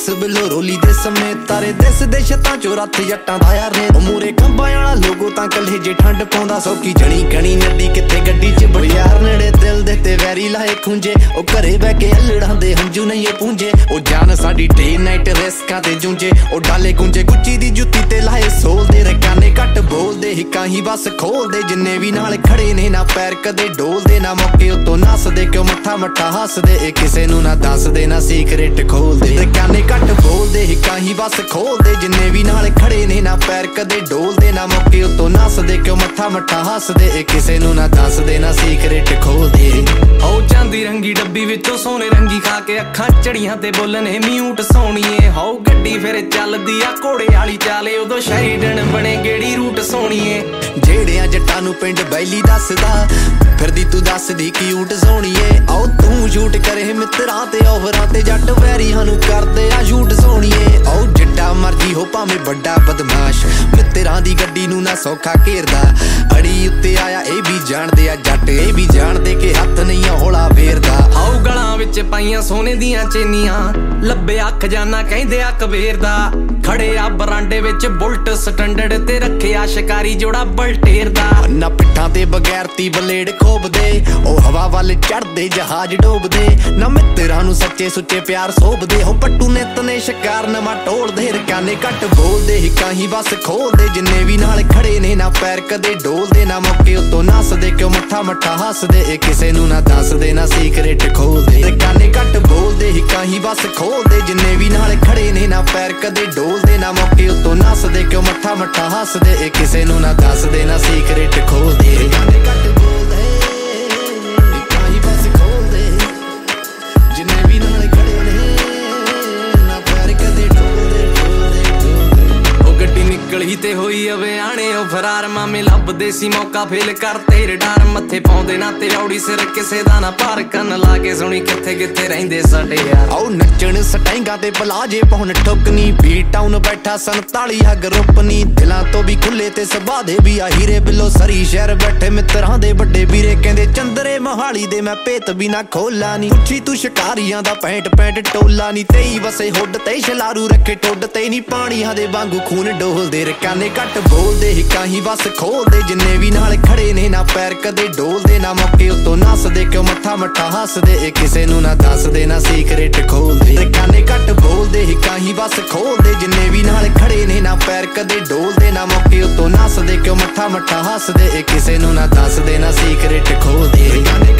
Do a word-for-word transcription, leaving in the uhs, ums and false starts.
दस बिलो रोली दे समेत तारे दिस दे छतां चो रथ जट्टां दा यार ने मूरे खंबां वाला लोगो तां कल्हे जे ठंड पाउंदा सौखी जणी घणी नड्डी किते गड्डी च बड़ी यार नेड़े दिल दे ते वैरी लाए खुंजे ओ घरे बह के अल्लड़ां दे हंजू नहीं पूंजे ओ जान साडी डे नाइट रिस्कां ते जूंजे ओ डाले गुंजे गुच्ची दी जुत्ती ते लाए सोल दे रकाने घट बोल दे हिकां ही बस खोल दे जिन्ने भी नाल खड़े ने ना पैर कदे डोल दे ना मौके उतों नस दे क्यों मट्ठा मट्ठा हस दे ए किसे नू ना दस दे ना सीक्रेट खोल दे रकाने घट बोल दे हिकां ही बस खोल दे जिन्ने भी नाल खड़े ने ना पैर कदे डोल दे ना मौके उतों नस दे क्यों मट्ठा मट्ठा हस दे ए किसे नू ना दस दे ना सीक्रेट खोल दे ओ चांदी रंगी डब्बी विचों सोने रंगी खा के अखां चढ़ियां ते बोलने म्यूट सोणीए हो गड्डी फिर चलदी आ घोड़े वाली चाले उदों शरीडन बने गेड़ी रूट सोणीए जेड़ियां जट्टां नू पिंड बैली दसदा फिरदी तू दसदी क्यूट सोणीए आओ तू झूठ करे मित्रां ते ओवरां ते जट वैरियां नू करदे आ झूठ सोणीए आओ जिड्डा मर्जी हो भावें बड्डा बदमाश मित्रां दी गड्डी नू ना सौखा घेरदा अड़ी उत्ते आया ए भी जाणदे आ जट ए भी जाणदे कि हत्थ नहीं हौला फेरदा आओ गलां विच पाईयां सोने दियां चेनियां लब्बे अख जाना कहिंदे आ कबीर दा खड़े आ बरांडे विच बुलट स्टैंडर्ड ते रखिया शिकारी जोड़ा बलटेर दा ना पिट्ठां ते बगैरती बलेड खोबदे ओ हवा वल चढ़दे जहाज डोबदे ना मित्रां नू सच्चे सुच्चे प्यार सोभदे हो पट्टू नित ने शिकार नवां टोलदे रकाने घट बोलदे हिकां ही बस खोलदे जिन्ने भी नाल खड़े ने ना पैर कदे डोलदे ना मौके उतों नसदे क्यों मट्ठा मट्ठा हसदे ए किसे नू ना दसदे ना सीक्रेट खोलदे रकाने घट बोलदे हिकां ही बस खोलदे जिन्ने भी नाल खड़े ने ना पैर कदे डोलदे ना मौके उतों नसदे क्यों मट्ठा मट्ठा हसदे ए किसे नू ना दसदे ना सीक्रेट खोलदे रकाने घट बोलदे हिकां ही बस खोलदे जिन्ने भी नाल खड़े ने ना पैर कदे डोलदे ओ गड्डी निकली ते होई अवेआणे ओ फरार मामे लभदे सी मौका फेल कर तेरे डर मत्थे पाउंदे ना ते औड़ी सिर किसे दा ना भार कन लागे सुणी किथे किथे रहिंदे साडे यार आओ नच्चण सटाइंगा ते पलाजे पहुन ठुकनी बी टाउन बैठा संताली हा ग्रुपनी दिलां तो भी खुले ते सबा दे भी आ हीरे बिलो सरी शहर बैठे मित्रां दे बड़े वीरे कहंदे चंदरे मोहाली दे मैं भेत भी ना खोला नी पुछी तू शिकारियां दा पैंट पैंट टोला नी तेई वसे हुड ते छलारू रखे ठुड ते नी पाणियां दे वांगू खून डोलदे रकाने घट बोलदे हिकां ही बस खोलदे जिन्ने भी नाल खड़े ने ना पैर कदे डोलदे ना मौके उतों नसदे क्यों मट्ठा मट्ठा हसदे ए किसे नू ना दसदे ना सीक्रेट खोलदे रकाने घट बोलदे हिकां ही बस खोलदे जिन्ने भी नाल खड़े ने ना पैर कदे डोलदे ना मौके उतों नसदे क्यों मट्ठा मट्ठा हसदे ए किसे नू ना दसदे ना सीक्रेट खोलदे।